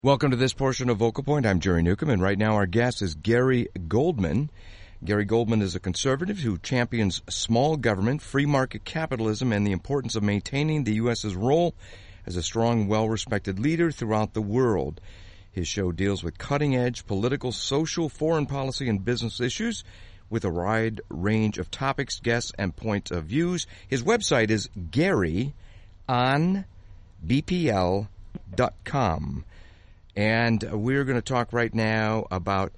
Welcome to this portion of Vocal Point. I'm Jerry Newcomb, and right now our guest is Gary Goldman. Gary Goldman is a conservative who champions small government, free market capitalism, and the importance of maintaining the U.S.'s role as a strong, well-respected leader throughout the world. His show deals with cutting-edge political, social, foreign policy, and business issues with a wide range of topics, guests, and points of views. His website is GaryOnBPL.com. And we're going to talk right now about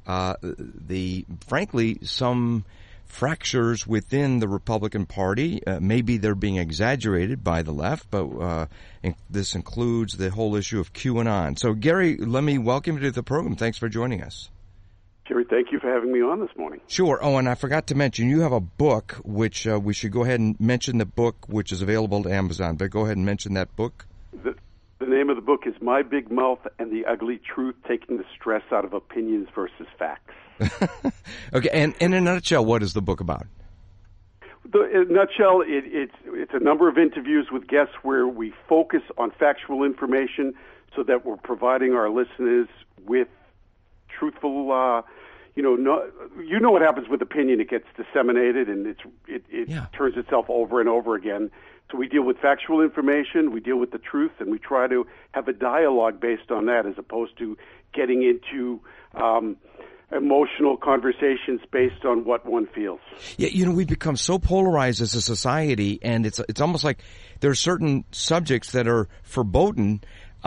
frankly, some fractures within the Republican Party. Maybe they're being exaggerated by the left, but this includes the whole issue of QAnon. So, Gary, let me welcome you to the program. Thanks for joining us. Jerry, thank you for having me on this morning. Sure. Oh, and I forgot to mention, you have a book, which we should go ahead and mention the book, which is available to Amazon. But go ahead and mention that book. The name of the book is My Big Mouth and the Ugly Truth, Taking the Stress Out of Opinions versus Facts. Okay, and in a nutshell, what is the book about? In a nutshell, it's a number of interviews with guests where we focus on factual information so that we're providing our listeners with truthful, you know what happens with opinion. It gets disseminated and it turns itself over and over again. So we deal with factual information, we deal with the truth, and we try to have a dialogue based on that as opposed to getting into emotional conversations based on what one feels. Yeah, we've become so polarized as a society, and it's almost like there are certain subjects that are verboten,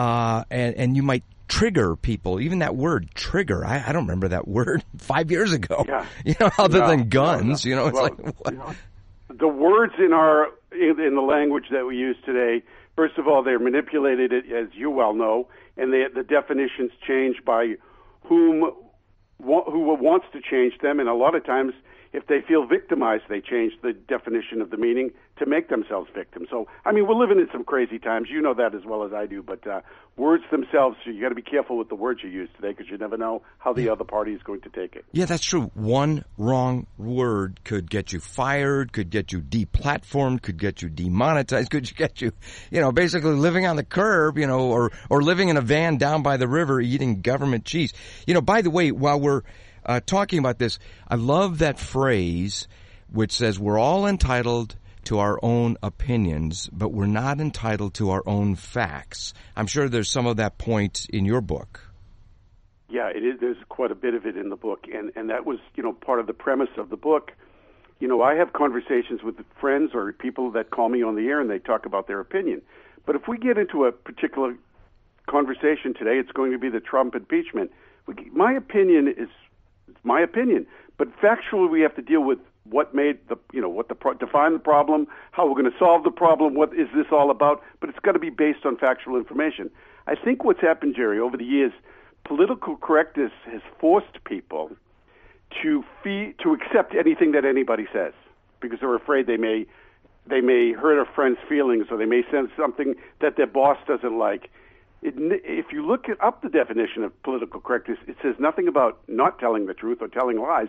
and you might trigger people. Even that word, trigger, I don't remember that word 5 years ago. Yeah. Other than guns, it's well, like what? The words in the language that we use today, first of all, they're manipulated, as you well know, and the definitions change by who wants to change them, and a lot of times, if they feel victimized, they change the definition of the meaning to make themselves victims. So, we're living in some crazy times. You know that as well as I do. But words themselves, so you got to be careful with the words you use today because you never know how the other party is going to take it. Yeah, that's true. One wrong word could get you fired, could get you deplatformed, could get you demonetized, could get you, basically living on the curb, or living in a van down by the river eating government cheese. By the way, while we're talking about this, I love that phrase which says we're all entitled to our own opinions, but we're not entitled to our own facts. I'm sure there's some of that point in your book. Yeah, it is. There's quite a bit of it in the book, and that was, part of the premise of the book. I have conversations with friends or people that call me on the air and they talk about their opinion. But if we get into a particular conversation today, it's going to be the Trump impeachment. My opinion is my opinion, but factually we have to deal with what made define the problem, how we're going to solve the problem, what is this all about, but it's got to be based on factual information. I think what's happened, Jerry, over the years, political correctness has forced people to accept anything that anybody says because they're afraid they may hurt a friend's feelings or they may send something that their boss doesn't like. If you look up the definition of political correctness, it says nothing about not telling the truth or telling lies.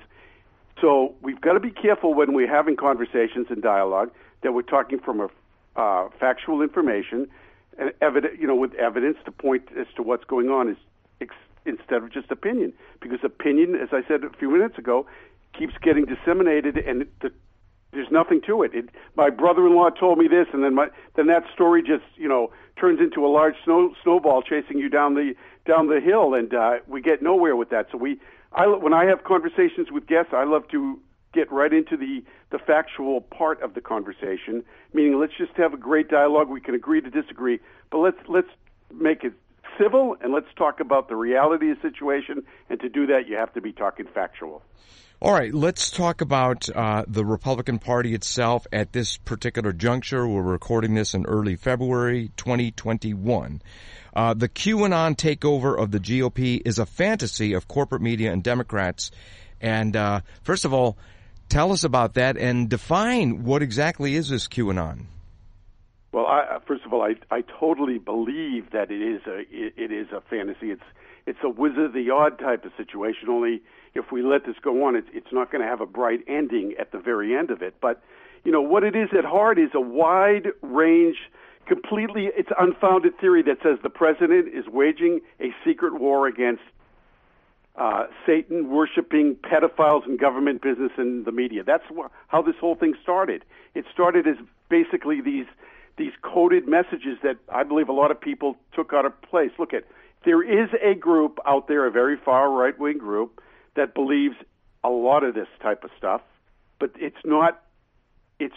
So we've got to be careful when we're having conversations and dialogue that we're talking from a factual information and with evidence to point as to what's going on instead of just opinion. Because opinion, as I said a few minutes ago, keeps getting disseminated and there's nothing to it. My brother-in-law told me this, and then that story just turns into a large snowball chasing you down the hill, and we get nowhere with that. So when I have conversations with guests, I love to get right into the factual part of the conversation. Meaning, let's just have a great dialogue. We can agree to disagree, but let's make it civil and let's talk about the reality of the situation. And to do that, you have to be talking factual. All right, let's talk about the Republican Party itself at this particular juncture. We're recording this in early February 2021. The QAnon takeover of the GOP is a fantasy of corporate media and Democrats. And first of all, tell us about that and define what exactly is this QAnon. Well, first of all, I totally believe that it is a fantasy. It's a Wizard of the Odd type of situation, only if we let this go on, it's not going to have a bright ending at the very end of it. But, what it is at heart is a wide range completely, it's unfounded theory that says the president is waging a secret war against Satan-worshipping pedophiles in government, business, and the media. That's how this whole thing started. It started as basically these coded messages that I believe a lot of people took out of place. Look there is a group out there, a very far right-wing group, that believes a lot of this type of stuff, but it has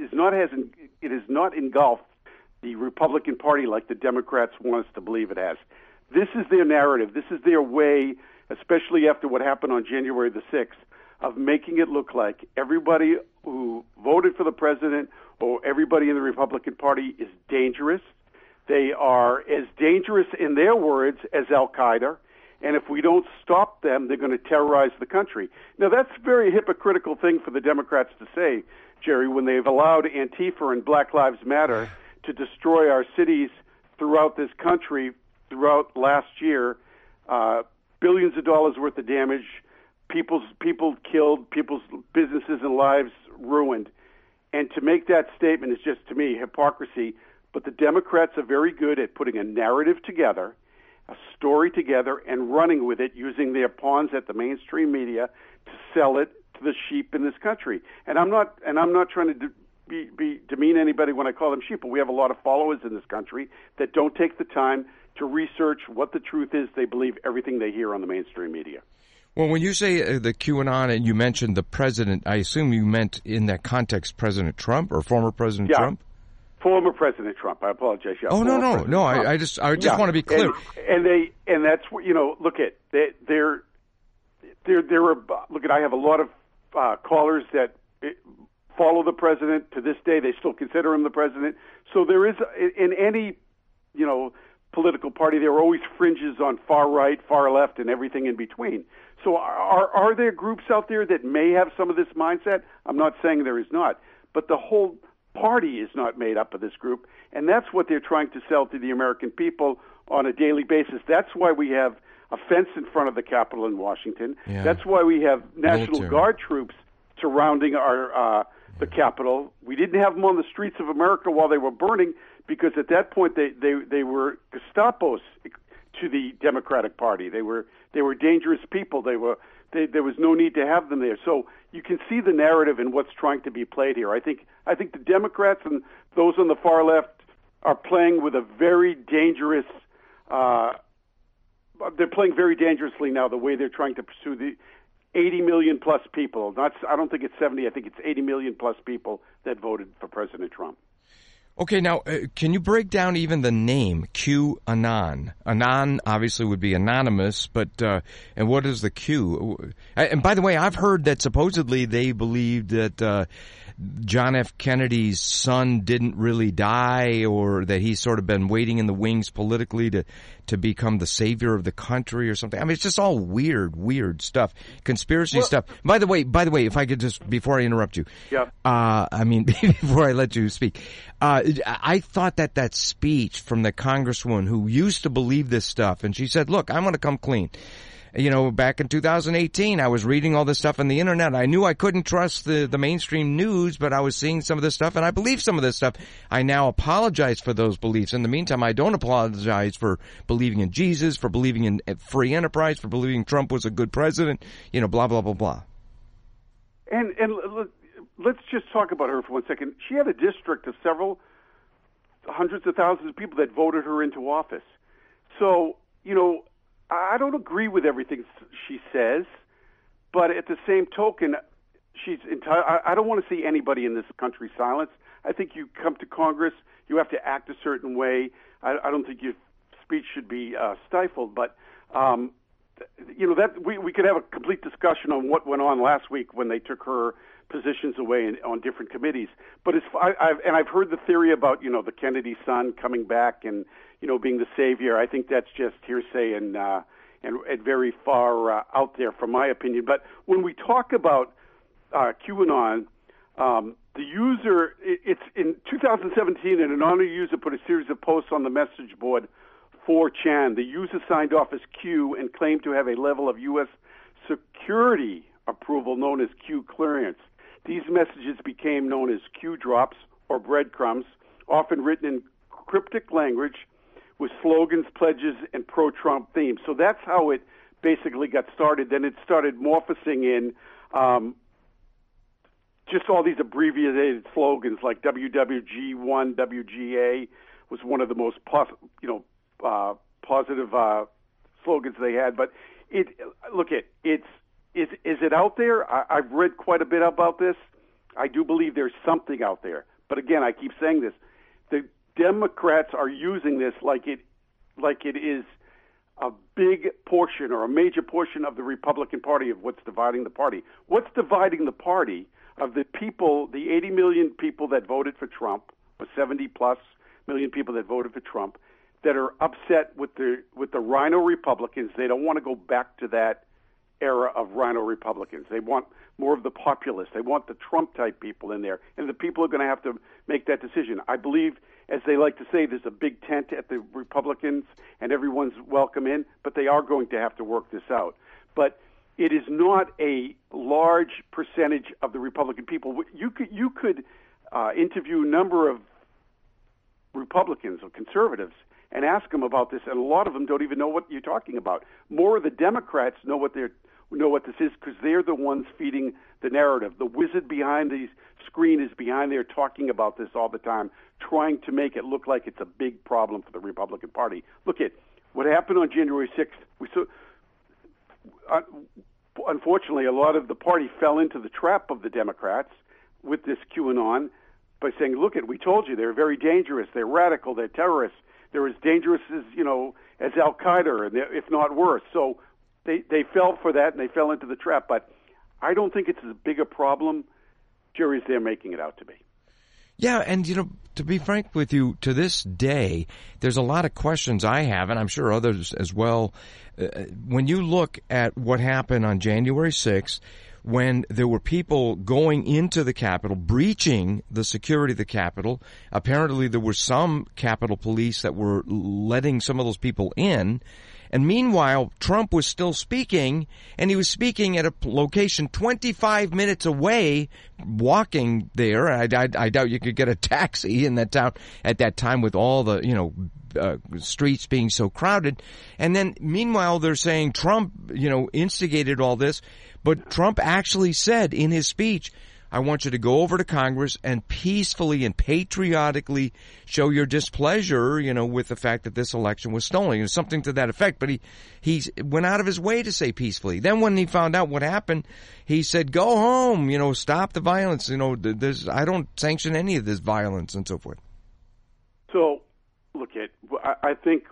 not engulfed the Republican Party like the Democrats want us to believe it has. This is their narrative. This is their way, especially after what happened on January the 6th, of making it look like everybody who voted for the president or everybody in the Republican Party is dangerous. They are as dangerous, in their words, as Al-Qaeda. And if we don't stop them, they're going to terrorize the country. Now, that's a very hypocritical thing for the Democrats to say, Jerry, when they've allowed Antifa and Black Lives Matter to destroy our cities throughout this country throughout last year, billions of dollars worth of damage, people killed, people's businesses and lives ruined. And to make that statement is just, to me, hypocrisy. But the Democrats are very good at putting a narrative together, a story together, and running with it using their pawns at the mainstream media to sell it to the sheep in this country. And I'm not trying to demean anybody when I call them sheep, but we have a lot of followers in this country that don't take the time to research what the truth is. They believe everything they hear on the mainstream media. Well, when you say the QAnon and you mentioned the president, I assume you meant in that context President Trump or former President Trump? Former President Trump. I apologize. Yeah, oh, no. I just want to be clear. And that's what, look at, they're look at, I have a lot of callers that follow the president to this day. They still consider him the president. So there is, in any, political party, there are always fringes on far right, far left, and everything in between. So are there groups out there that may have some of this mindset? I'm not saying there is not, but the whole party is not made up of this group, and that's what they're trying to sell to the American people on a daily basis. That's why we have a fence in front of the Capitol in Washington. Yeah. That's why we have National Guard troops surrounding the Capitol. We didn't have them on the streets of America while they were burning, because at that point they were Gestapos to the Democratic Party. They were dangerous people. There was no need to have them there. So you can see the narrative and what's trying to be played here. I think the Democrats and those on the far left are playing with a very dangerous. They're playing very dangerously now. The way they're trying to pursue the 80 million plus people. I don't think it's 70. I think it's 80 million plus people that voted for President Trump. Okay, now, can you break down even the name, QAnon? Anon obviously would be anonymous, but, and what is the Q? And by the way, I've heard that supposedly they believed that John F. Kennedy's son didn't really die, or that he's sort of been waiting in the wings politically to become the savior of the country or something. I mean, it's just all weird stuff, conspiracy stuff. By the way, if I could just, before I interrupt you, yep. Before I let you speak, I thought that speech from the congresswoman who used to believe this stuff, and she said, look, I'm going to come clean. Back in 2018, I was reading all this stuff on the internet. I knew I couldn't trust the mainstream news, but I was seeing some of this stuff, and I believe some of this stuff. I now apologize for those beliefs. In the meantime, I don't apologize for believing in Jesus, for believing in free enterprise, for believing Trump was a good president, blah, blah, blah, blah. And let's just talk about her for 1 second. She had a district of several hundreds of thousands of people that voted her into office. So, I don't agree with everything she says, but at the same token, I don't want to see anybody in this country silenced. I think you come to Congress, you have to act a certain way. I don't think your speech should be stifled, but that we could have a complete discussion on what went on last week when they took her positions away on different committees. But I've heard the theory about the Kennedy son coming back and being the savior. I think that's just hearsay and very far out there, from my opinion. But when we talk about QAnon, the user, it's in 2017, an anonymous user put a series of posts on the message board 4chan. The user signed off as Q and claimed to have a level of U.S. security approval known as Q clearance. These messages became known as Q drops or breadcrumbs, often written in cryptic language with slogans, pledges, and pro-Trump themes. So that's how it basically got started. Then it started morphing in just all these abbreviated slogans like WWG1, WGA was one of the most positive slogans they had. But is it out there? I've read quite a bit about this. I do believe there's something out there. But again, I keep saying this. The Democrats are using this like it is a big portion or a major portion of the Republican Party of what's dividing the party. What's dividing the party of the people, the 80 million people that voted for Trump, or 70-plus million people that voted for Trump, that are upset with the Rhino Republicans. They don't want to go back to that era of Rhino Republicans. They want more of the populists. They want the Trump-type people in there, and the people are going to have to make that decision. I believe, as they like to say, there's a big tent at the Republicans, and everyone's welcome in, but they are going to have to work this out. But it is not a large percentage of the Republican people. You could interview a number of Republicans or conservatives and ask them about this, and a lot of them don't even know what you're talking about. More of the Democrats know what this is because they're the ones feeding the narrative. The wizard behind the screen is behind there talking about this all the time, trying to make it look like it's a big problem for the Republican Party. Look at what happened on January 6th. We saw, unfortunately, a lot of the party fell into the trap of the Democrats with this QAnon by saying, look, we told you they're very dangerous, they're radical, they're terrorists, they're as dangerous as Al-Qaeda, and if not worse. So they fell for that, and they fell into the trap. But I don't think it's as big a problem, Jerry, as they're making it out to be. Yeah, and, to be frank with you, to this day, there's a lot of questions I have, and I'm sure others as well. When you look at what happened on January 6th, when there were people going into the Capitol, breaching the security of the Capitol. Apparently there were some Capitol police that were letting some of those people in. And meanwhile, Trump was still speaking, and he was speaking at a location 25 minutes away, walking there. I doubt you could get a taxi in that town at that time with all the, streets being so crowded. And then meanwhile, they're saying Trump, instigated all this. But Trump actually said in his speech, I want you to go over to Congress and peacefully and patriotically show your displeasure, with the fact that this election was stolen. Something to that effect. But he went out of his way to say peacefully. Then when he found out what happened, he said, go home, stop the violence. I don't sanction any of this violence and so forth. So, look, I think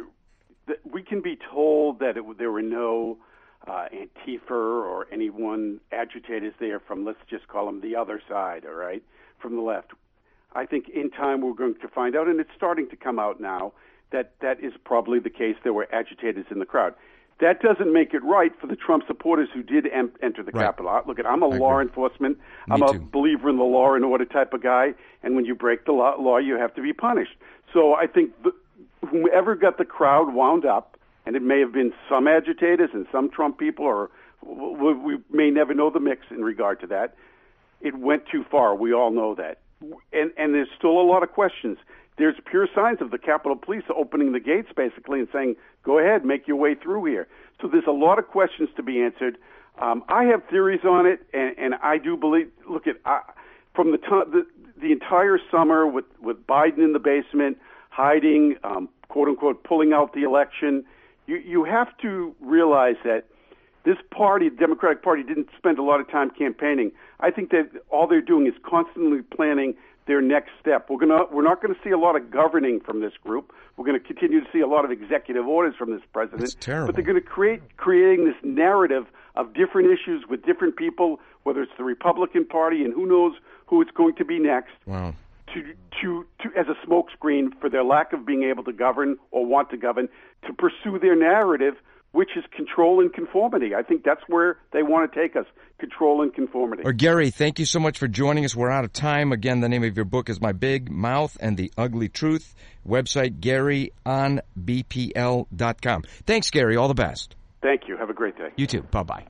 we can be told that there were no Antifa or anyone agitators there from, let's just call them the other side, all right, from the left. I think in time we're going to find out, and it's starting to come out now, that is probably the case. There were agitators in the crowd. That doesn't make it right for the Trump supporters who did enter the Capitol. Look, I'm a law enforcement. I'm a believer in the law and order type of guy, and when you break the law, you have to be punished. So I think whomever got the crowd wound up, and it may have been some agitators and some Trump people, or we may never know the mix in regard to that. It went too far. We all know that. And there's still a lot of questions. There's pure signs of the Capitol Police opening the gates, basically, and saying, go ahead, make your way through here. So there's a lot of questions to be answered. I have theories on it, and I do believe, from the entire summer with Biden in the basement, hiding, quote-unquote, pulling out the election, you have to realize that this party, the Democratic Party, didn't spend a lot of time campaigning. I think that all they're doing is constantly planning their next step. We're not going to see a lot of governing from this group. We're going to continue to see a lot of executive orders from this president. That's terrible. But they're going to creating this narrative of different issues with different people, whether it's the Republican Party and who knows who it's going to be next. Wow. To as a smokescreen for their lack of being able to govern or want to govern, to pursue their narrative, which is control and conformity. I think that's where they want to take us, control and conformity. Gary, thank you so much for joining us. We're out of time. Again, the name of your book is My Big Mouth and the Ugly Truth. Website, GaryOnBPL.com. Thanks, Gary. All the best. Thank you. Have a great day. You too. Bye-bye.